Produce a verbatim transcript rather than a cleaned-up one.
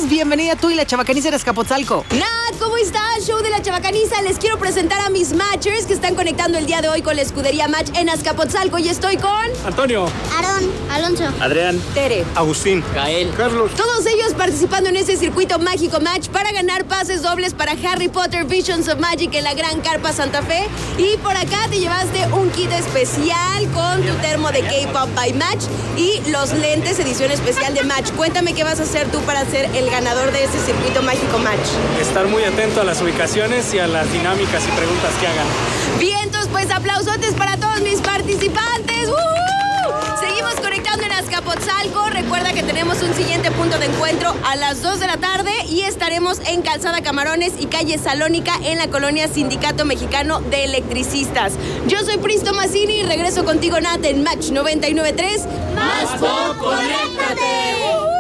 Rose, bienvenida tú y la Chavacaniza en Azcapotzalco. Nat, ¿cómo estás? Show de la Chavacaniza. Les quiero presentar a mis matchers que están conectando el día de hoy con la escudería Match en Azcapotzalco. Y estoy con... Antonio, Aarón, Alonso, Adrián, Tere, Agustín, Gael, Carlos. todos ellos participando en ese circuito mágico Match para ganar pases dobles para Harry Potter Visions of Magic en la Gran Carpa Santa Fe. Y por acá te llevaste un kit especial con tu termo de K-Pop by Match y los lentes edición especial de Match. Cuéntame qué vas a hacer tú para ser el ganador de este circuito mágico Match. Estar muy atento a las ubicaciones y a las dinámicas y preguntas que hagan. Vientos, pues aplausotes para todos mis participantes. ¡Uh! Seguimos conectando en Azcapotzalco. Recuerda que tenemos un siguiente punto de encuentro a las dos de la tarde y estaremos en Calzada Camarones y calle Salónica en la colonia Sindicato Mexicano de Electricistas. Yo soy Pris Tomasini y regreso contigo, Nat, en Match noventa y nueve punto tres. ¡Más pop, conéctate!